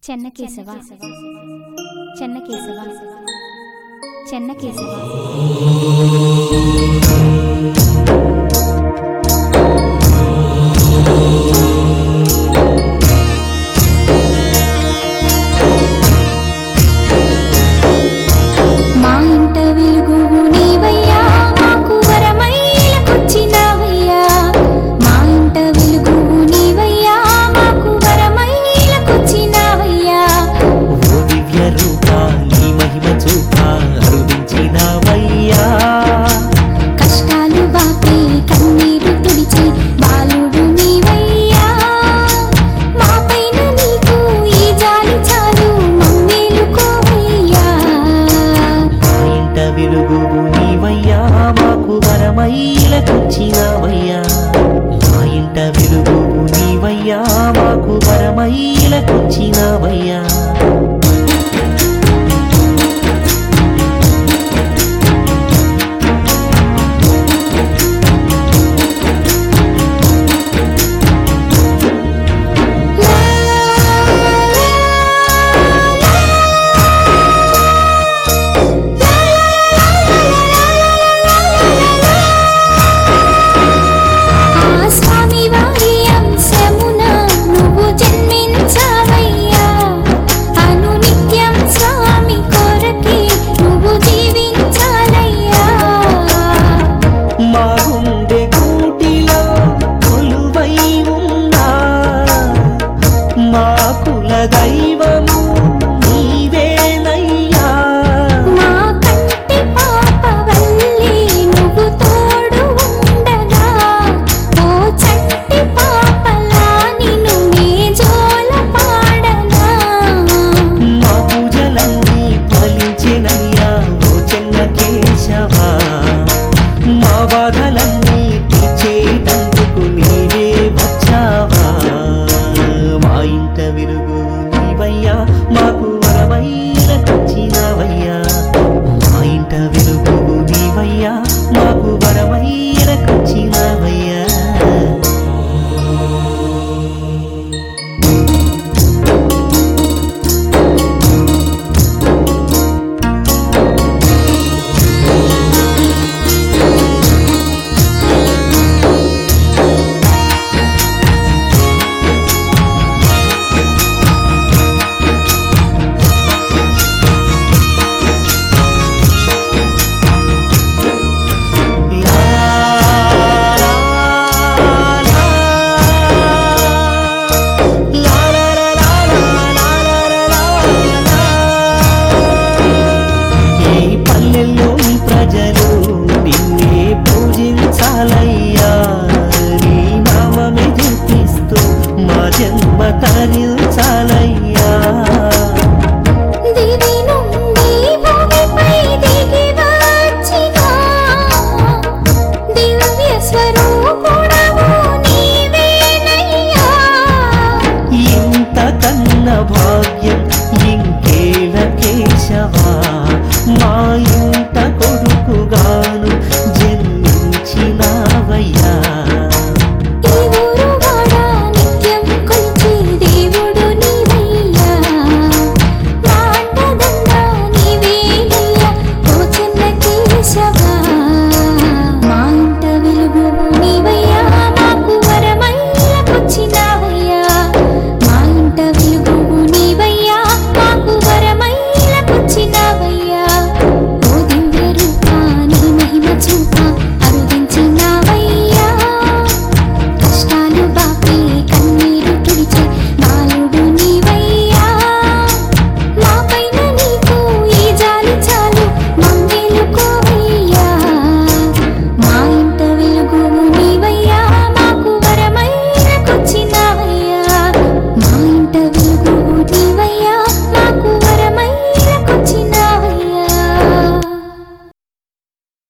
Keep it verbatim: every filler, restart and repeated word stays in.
చెన్నకేశవ చెన్నకేశవ చెన్నకేశవ మా ఇంట వెలుగువు నీవయ్యా మాకు వరమైలకొచ్చినావయ్యా మా ఇంట వెలుగువు నీవయ్యా మాకు వరమైలకొచ్చినావయ్యా ఓ దివ్య రూపా నీ మహిమ చూపా అరుదించినావయ్యా కష్టాలు బాపి కన్నీరు తుడిచి బాలుడు నీవయ్యా మా పైన నీకు ఈ జాలి చాలు మమ్మేలుకోవయ్యా మా ఇంట వెలుగువు నీవయ్యా మాకు వరమైలకొచ్చినావయ్యా మా ఇంట వెలుగువు నీవయ్యా మాకు వరమైలకొచ్చినావయ్యా దైవము నీవేనయ్యా మా కంటి పాపవల్లి నువ్వు తోడు ఉండగా ఓ చంటి పాపలా నిన్ను నే జోల పాడనా మా పూజలన్నీ ఫలించినయ్యా ఓ చెన్నకేశవా మా బాధలన్నీ తీర్చేటందుకు నీవే వచ్చావా మా ఇంట విరుగు నీవయ్యా మాకు వరమైలకొచ్చినావయ్యా మా ఇంట వెలుగు నీవయ్యా మాకు వరమైలకొచ్చినావయ్యా ప్రజలు నిన్నే పూజించాలయ్యా నీ నామమే కీర్తిస్తూ మా జన్మ తరించాలయ్యా దివి నుండి భూమిపై దిగి వచ్చిన దివ్య స్వరూపుడవు నీవేనయ్యా ఇంత కన్న భాగ్యం